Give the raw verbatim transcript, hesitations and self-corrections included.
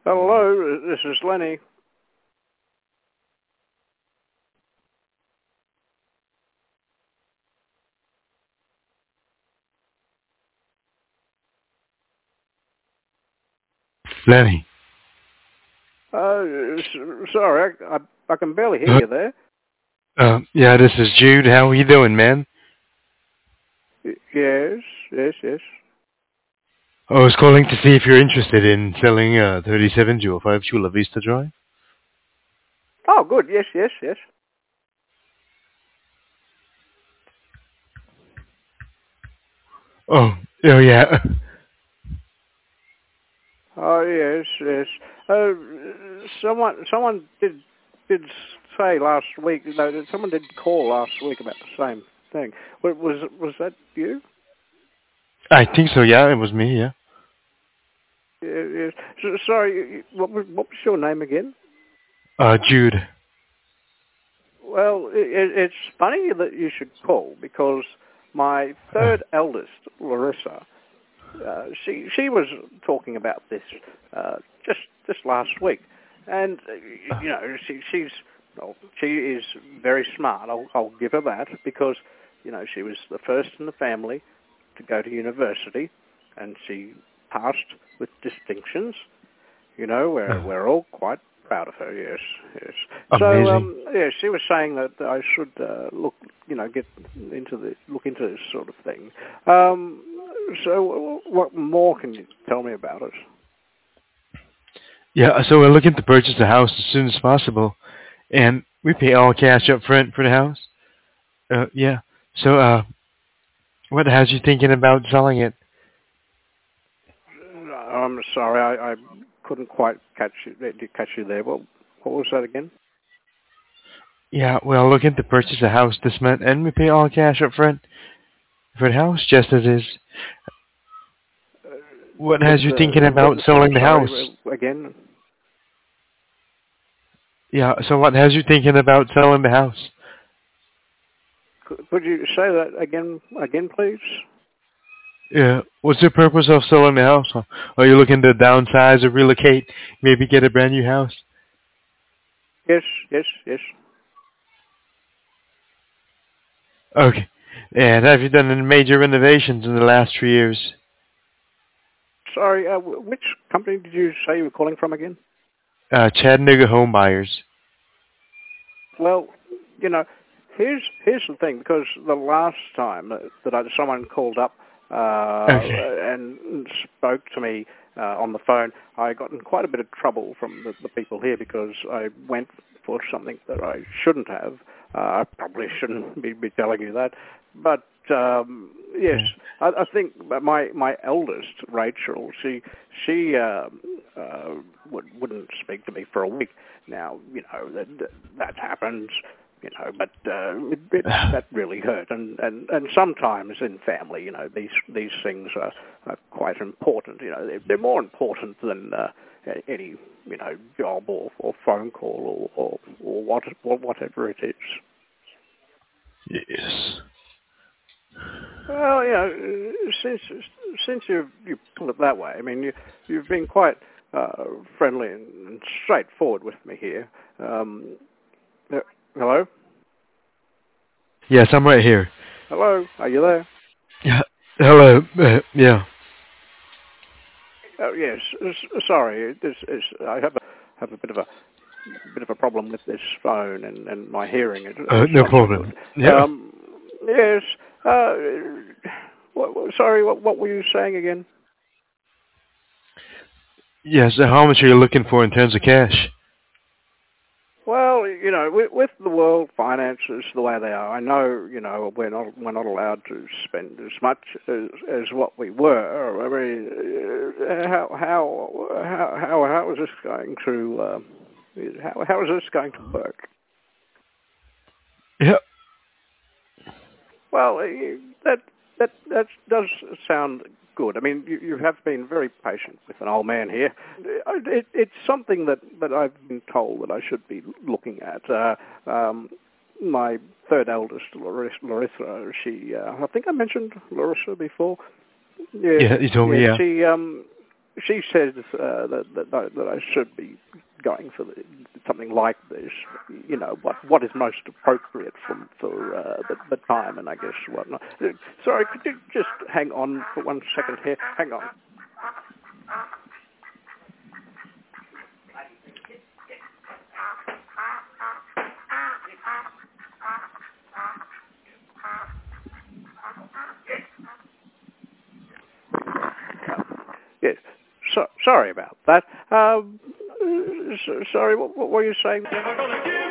Hello, this is Lenny. Lenny. Uh, s- sorry, I, I, I can barely hear Uh, you there. uh, yeah, this is Jude. How are you doing, man? Y- Yes, yes, yes. I was calling to see if you're interested in selling a thirty-seven oh five Chula Vista Drive. Oh, good. Yes, yes, yes. Oh, oh yeah. Oh, yes, yes. Uh, someone, someone did did say last week. No, that someone did call last week about the same thing. Wa- Was was that you? I think so, yeah. It was me, yeah. Yes. yes. So, sorry, you- you- what was what was your name again? Uh, Jude. Well, it, it's funny that you should call because my Uh, third eldest, Larissa, uh, she she was talking about this uh, just just last week, and uh, you know she she's well, she is very smart. I'll I'll give her that because you know she was the first in the family to go to university, and she passed with distinctions. You know, we're uh, we're all quite proud of her. Yes, yes. So, amazing. um, yeah, she was saying that I should uh, look, you know, get into the look into this sort of thing. Um, so, what more can you tell me about it? Yeah, so we're looking to purchase the house as soon as possible, and we pay all cash up front for the house. Uh, yeah. So, uh, what has you thinking about selling it? I'm sorry, I, I couldn't quite catch you, catch you there. What, what was that again? Yeah, we're looking to purchase a house this month, and we pay all cash up front for the house, just as is. Uh, What the, has you thinking the, about the, selling the sorry, house? again. Yeah, so what has you thinking about selling the house? Could you say that again, again, please? Yeah, what's the purpose of selling the house? Are you looking to downsize or relocate? Maybe get a brand new house? Yes, yes, yes. Okay. And have you done any major renovations in the last three years? Sorry, uh, which company did you say you were calling from again? Uh, Chattanooga Home Buyers. Well, you know, here's here's the thing, because the last time that, that I, someone called up uh, Okay. and spoke to me uh, on the phone, I got in quite a bit of trouble from the, the people here because I went for something that I shouldn't have. Uh, I probably shouldn't be, be telling you that, but um, yes, Yeah. I, I think my my eldest Rachel, she she uh, uh, would, wouldn't speak to me for a week. Now, you know, that that happens, you know, but uh, it, it, that really hurt. And, and, and sometimes in family, you know, these these things are, are quite important. You know, they're, they're more important than uh, any, you know, job or, or phone call or, or, or what, or whatever it is. Yes. Well, you know, since since you you put it that way, I mean, you you've been quite uh, friendly and, and straightforward with me here. Um, uh, hello, Yes, I'm right here. hello, are you there? Yeah. Hello. Uh, yeah. Oh, yes. S- sorry, this is I have a have a bit of a bit of a problem with this phone and, and my hearing. It, Uh, it's no not so good. problem. Yeah. Um, yes. Uh, what, what- sorry, what, what were you saying again? Yes, so how much are you looking for in terms of cash? Well, you know, with, with the world finances the way they are, I know, you know, we're not we're not allowed to spend as much as, as what we were. I mean, uh, how how how how how is this going to uh, how how is this going to work? Yeah. Well, eh, that that that does sound good. I mean, you, you have been very patient with an old man here. It, it's something that, that I've been told that I should be looking at. Uh, um, my third eldest, Larissa, Larissa she, uh, I think I mentioned Larissa before. Yeah, Yeah, you told yeah, me, yeah. she, um, she says uh, that, that that I should be going for the, something like this. You know, what what is most appropriate for for uh, the, the time, and I guess whatnot. Sorry, could you just hang on for one second here? Hang on. Yes. So, sorry about that. Um, so, sorry, what, what were you saying?